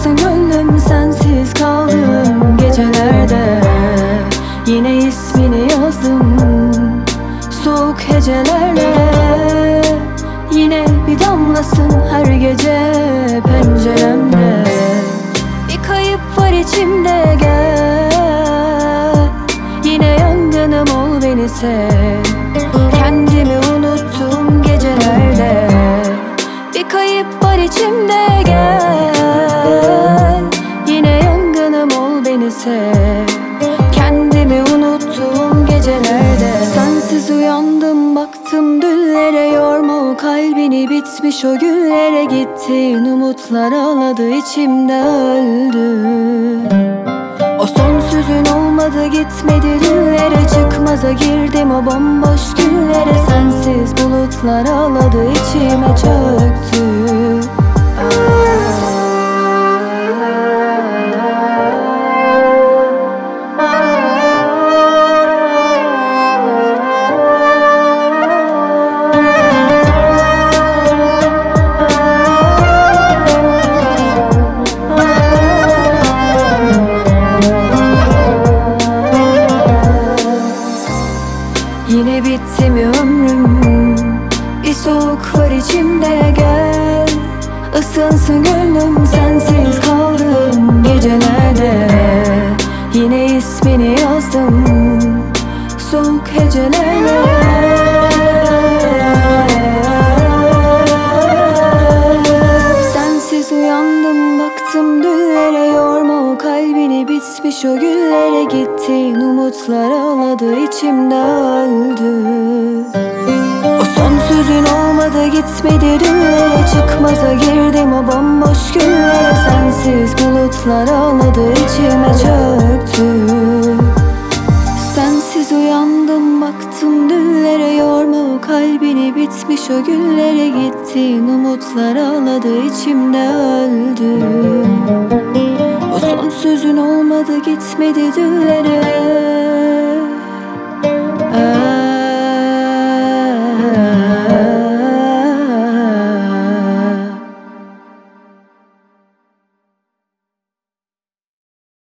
Isınsın gönlüm, sensiz kaldım gecelerde. Yine ismini yazdım soğuk hecelerle. Yine bir damlasın her gece penceremde. Bir kayıp var içimde, gel. Yine yangınım ol, beni sev. Kendimi unuttum gecelerde. Bir kayıp var içimde, gel. Yine yangınım ol, beni sev. Kendimi unuttum gecelerde. Sensiz uyandım, baktım düllere. Yorma o kalbini, bitmiş o güllere. Gittin umutlar ağladı, içimde öldü. O son sözün olmadı, gitmedi düllere. Çıkmaza girdim o bomboş güllere. Sensiz bulutlar ağladı, içime çöktü. Yine bitti mi ömrüm? Bir soğuk var içimde, gel. Isınsın gönlüm, sensiz kaldım gecelerde. Yine ismini yazdım soğuk hecelerle. Sensiz uyandım, baktım düllere. Yorma o kalbini, bitmiş o güllere. Gittin umutlar ağladı, içimde öldü. O son sözün olmadı, gitmedi düllere. Çıkmaza girdim o bomboş güllere. Sensiz bulutlar ağladı, içime çöktü. Sensiz uyandım, baktım düllere. Yorma o kalbini, bitmiş o güllere. Gittin umutlar ağladı, içimde öldü. O son sözün olmadı, gitmedi düllere.